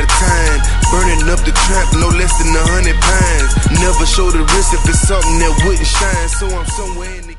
a time. Burning up the trap, no less than 100 pounds. Never show the risk if it's something that wouldn't shine. So I'm somewhere in the